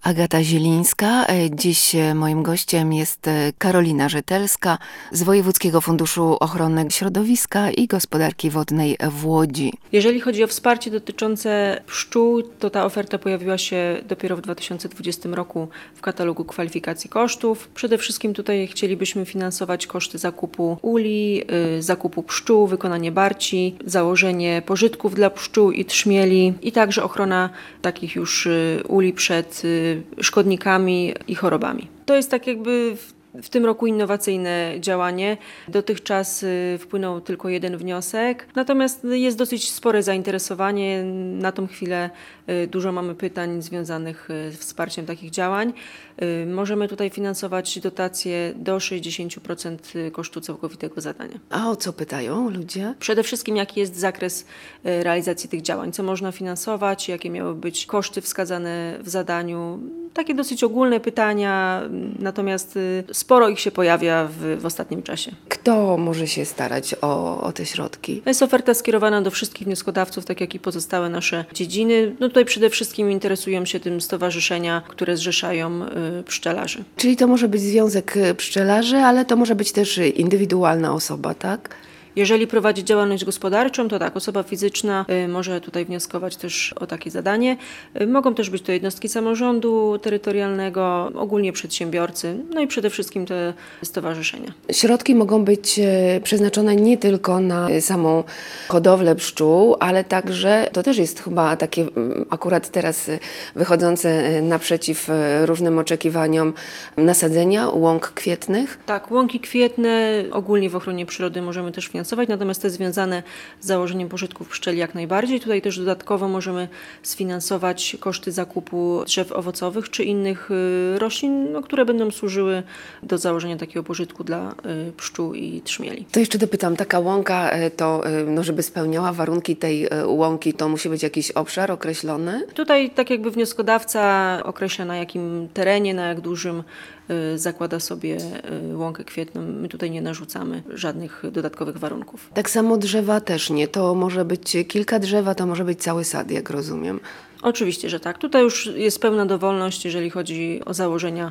Agata Zielińska. Dziś moim gościem jest Karolina Rzetelska z Wojewódzkiego Funduszu Ochrony Środowiska i Gospodarki Wodnej w Łodzi. Jeżeli chodzi o wsparcie dotyczące pszczół, to ta oferta pojawiła się dopiero w 2020 roku w katalogu kwalifikacji kosztów. Przede wszystkim tutaj chcielibyśmy finansować koszty zakupu uli, zakupu pszczół, wykonanie barci, założenie pożytków dla pszczół i trzmieli i także ochrona takich już uli przed szkodnikami i chorobami. To jest tak jakby w tym roku innowacyjne działanie. Dotychczas wpłynął tylko jeden wniosek, natomiast jest dosyć spore zainteresowanie. Na tą chwilę dużo mamy pytań związanych z wsparciem takich działań. Możemy tutaj finansować dotacje do 60% kosztu całkowitego zadania. A o co pytają ludzie? Przede wszystkim jaki jest zakres realizacji tych działań, co można finansować, jakie miały być koszty wskazane w zadaniu. Takie dosyć ogólne pytania, natomiast sporo ich się pojawia w ostatnim czasie. Kto może się starać o te środki? To jest oferta skierowana do wszystkich wnioskodawców, tak jak i pozostałe nasze dziedziny. Tutaj przede wszystkim interesują się tym stowarzyszenia, które zrzeszają pszczelarzy. Czyli to może być związek pszczelarzy, ale to może być też indywidualna osoba, tak? Jeżeli prowadzi działalność gospodarczą, to tak, osoba fizyczna może tutaj wnioskować też o takie zadanie. Mogą też być to jednostki samorządu terytorialnego, ogólnie przedsiębiorcy, no i przede wszystkim te stowarzyszenia. Środki mogą być przeznaczone nie tylko na samą hodowlę pszczół, ale także, to też jest chyba takie akurat teraz wychodzące naprzeciw różnym oczekiwaniom, nasadzenia łąk kwietnych. Tak, łąki kwietne ogólnie w ochronie przyrody możemy też finansować, natomiast te związane z założeniem pożytków pszczeli jak najbardziej. Tutaj też dodatkowo możemy sfinansować koszty zakupu drzew owocowych czy innych roślin, które będą służyły do założenia takiego pożytku dla pszczół i trzmieli. To jeszcze dopytam, taka łąka, to żeby spełniała warunki tej łąki, to musi być jakiś obszar określony? Tutaj tak jakby wnioskodawca określa na jakim terenie, na jak dużym zakłada sobie łąkę kwietną. My tutaj nie narzucamy żadnych dodatkowych warunków. Tak samo drzewa też nie. To może być kilka drzew, to może być cały sad, jak rozumiem. Oczywiście, że tak. Tutaj już jest pełna dowolność, jeżeli chodzi o założenia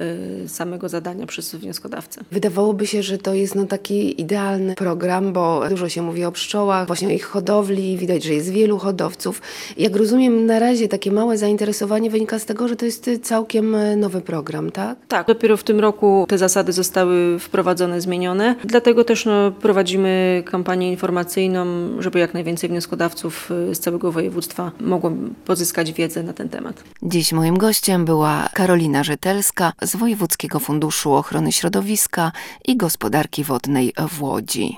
samego zadania przez wnioskodawcę. Wydawałoby się, że to jest taki idealny program, bo dużo się mówi o pszczołach, właśnie o ich hodowli, widać, że jest wielu hodowców. Jak rozumiem, na razie takie małe zainteresowanie wynika z tego, że to jest całkiem nowy program, tak? Tak, dopiero w tym roku te zasady zostały wprowadzone, zmienione. Dlatego też prowadzimy kampanię informacyjną, żeby jak najwięcej wnioskodawców z całego województwa mogło pozyskać wiedzę na ten temat. Dziś moim gościem była Karolina Rzetelska z Wojewódzkiego Funduszu Ochrony Środowiska i Gospodarki Wodnej w Łodzi.